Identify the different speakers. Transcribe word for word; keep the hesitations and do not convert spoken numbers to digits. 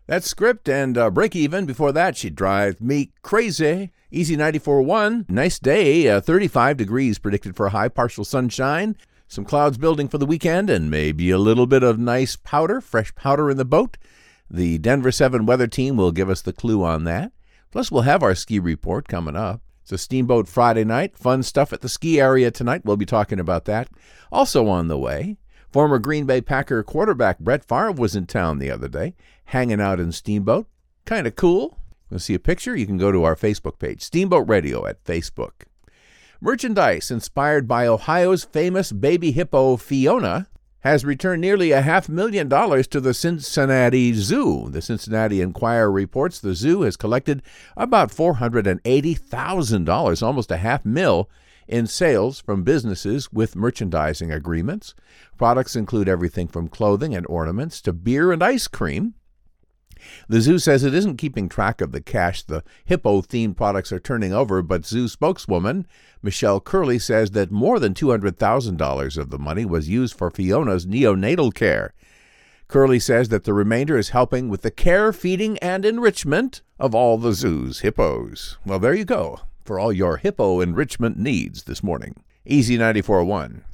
Speaker 1: That script and uh, break even. Before that, she drive me crazy. Easy ninety-four point one. Nice day. Uh, thirty-five degrees predicted for high, partial sunshine. Some clouds building for the weekend and maybe a little bit of nice powder, fresh powder in the boat. The Denver seven weather team will give us the clue on that. Plus, we'll have our ski report coming up. It's a Steamboat Friday night. Fun stuff at the ski area tonight. We'll be talking about that. Also on the way, former Green Bay Packer quarterback Brett Favre was in town the other day, hanging out in Steamboat. Kind of cool. Want to see a picture? You can go to our Facebook page, Steamboat Radio at Facebook. Merchandise inspired by Ohio's famous baby hippo Fiona has returned nearly a half million dollars to the Cincinnati Zoo. The Cincinnati Enquirer reports the zoo has collected about four hundred eighty thousand dollars, almost a half mil, in sales from businesses with merchandising agreements. Products include everything from clothing and ornaments to beer and ice cream. The zoo says it isn't keeping track of the cash the hippo-themed products are turning over, but zoo spokeswoman Michelle Curley says that more than two hundred thousand dollars of the money was used for Fiona's neonatal care. Curley says that the remainder is helping with the care, feeding, and enrichment of all the zoo's hippos. Well, there you go for all your hippo enrichment needs this morning. Easy ninety-four point one.